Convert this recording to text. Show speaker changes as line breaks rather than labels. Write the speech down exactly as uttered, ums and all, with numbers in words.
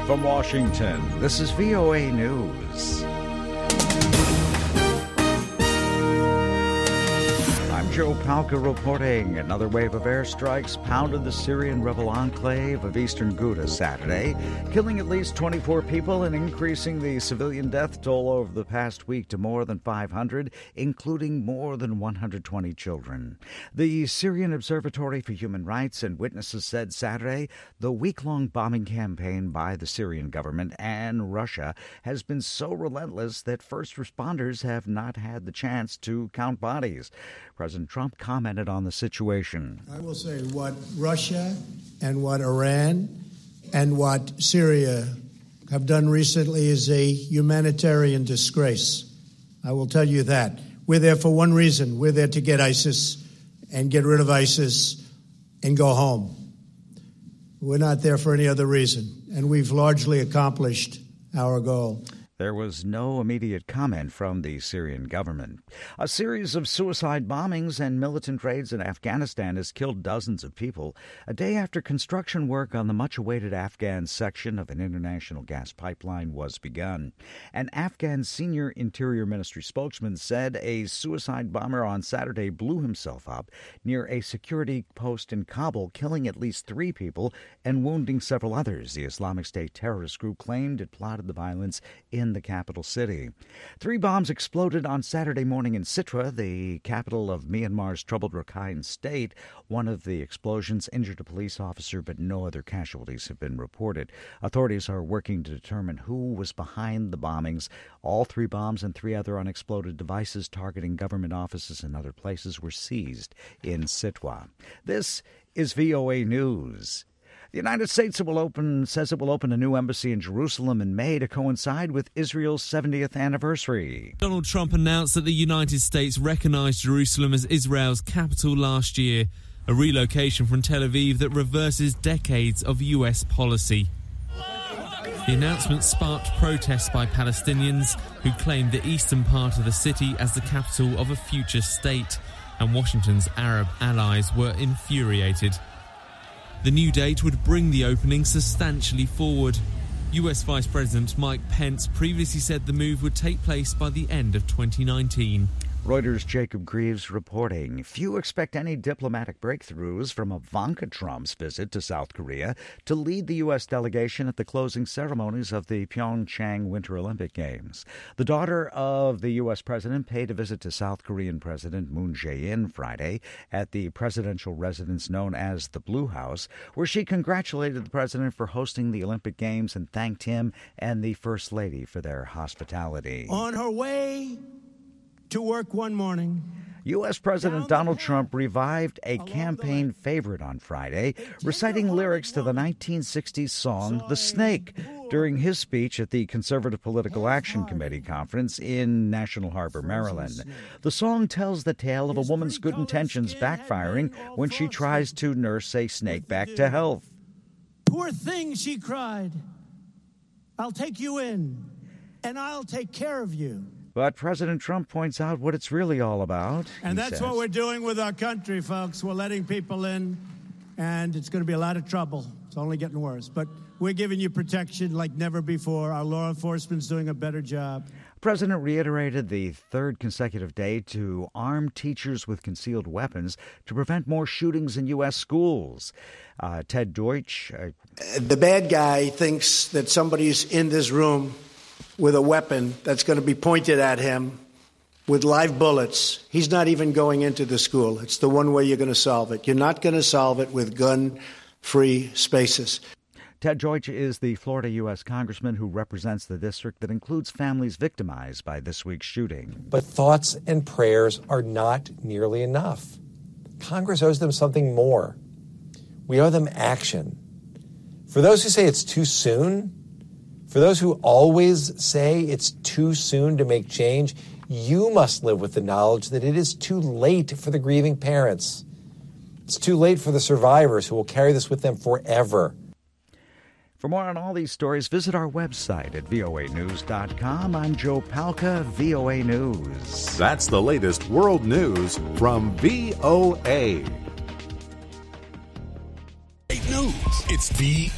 From Washington, this is V O A News. I'm Joe Palca reporting. Another wave of airstrikes pounded the Syrian rebel enclave of eastern Ghouta Saturday, killing at least twenty-four people and increasing the civilian death toll over the past week to more than five hundred, including more than one hundred twenty children. The Syrian Observatory for Human Rights and witnesses said Saturday the week-long bombing campaign by the Syrian government and Russia has been so relentless that first responders have not had the chance to count bodies. President Trump commented on the situation.
I will say what Russia and what Iran and what Syria have done recently is a humanitarian disgrace. I will tell you that. We're there for one reason. We're there to get ISIS and get rid of ISIS and go home. We're not there for any other reason, and we've largely accomplished our goal.
There was no immediate comment from the Syrian government. A series of suicide bombings and militant raids in Afghanistan has killed dozens of people, a day after construction work on the much-awaited Afghan section of an international gas pipeline was begun. An Afghan senior Interior Ministry spokesman said a suicide bomber on Saturday blew himself up near a security post in Kabul, killing at least three people and wounding several others. The Islamic State terrorist group claimed it plotted the violence in the capital city. Three bombs exploded on Saturday morning in Sitra, the capital of Myanmar's troubled Rakhine state. One of the explosions injured a police officer, but no other casualties have been reported. Authorities are working to determine who was behind the bombings. All three bombs and three other unexploded devices targeting government offices and other places were seized in Sitwa. This is V O A News. The United States will open, says it will open a new embassy in Jerusalem in May to coincide with Israel's seventieth anniversary.
Donald Trump announced that the United States recognized Jerusalem as Israel's capital last year, a relocation from Tel Aviv that reverses decades of U S policy. The announcement sparked protests by Palestinians who claimed the eastern part of the city as the capital of a future state, and Washington's Arab allies were infuriated. The new date would bring the opening substantially forward. U S Vice President Mike Pence previously said the move would take place by the end of twenty nineteen.
Reuters' Jacob Greaves reporting. Few expect any diplomatic breakthroughs from Ivanka Trump's visit to South Korea to lead the U S delegation at the closing ceremonies of the Pyeongchang Winter Olympic Games. The daughter of the U S president paid a visit to South Korean President Moon Jae-in Friday at the presidential residence known as the Blue House, where she congratulated the president for hosting the Olympic Games and thanked him and the First Lady for their hospitality.
On her way to work one morning,
U S. President Donald Trump revived a campaign favorite on Friday, reciting lyrics to the nineteen sixties song The Snake during his speech at the Conservative Political Action Committee conference in National Harbor, Maryland. The song tells the tale of a woman's good intentions backfiring when she tries to nurse a snake back to health.
Poor thing, she cried. I'll take you in, and I'll take care of you.
But President Trump points out what it's really all about.
And that's
says.
what we're doing with our country, folks. We're letting people in, and it's going to be a lot of trouble. It's only getting worse. But we're giving you protection like never before. Our law enforcement's doing a better job.
The president reiterated the third consecutive day to arm teachers with concealed weapons to prevent more shootings in U S schools. Uh, Ted Deutsch. Uh,
the bad guy thinks that somebody's in this room with a weapon that's going to be pointed at him with live bullets. He's not even going into the school. It's the one way you're going to solve it. You're not going to solve it with gun-free spaces.
Ted Deutsch is the Florida U S congressman who represents the district that includes families victimized by this week's shooting.
But thoughts and prayers are not nearly enough. Congress owes them something more. We owe them action. For those who say it's too soon, for those who always say it's too soon to make change, you must live with the knowledge that it is too late for the grieving parents. It's too late for the survivors who will carry this with them forever.
For more on all these stories, visit our website at V O A news dot com. I'm Joe Palca, V O A News.
That's the latest world news from V O A.
News. It's V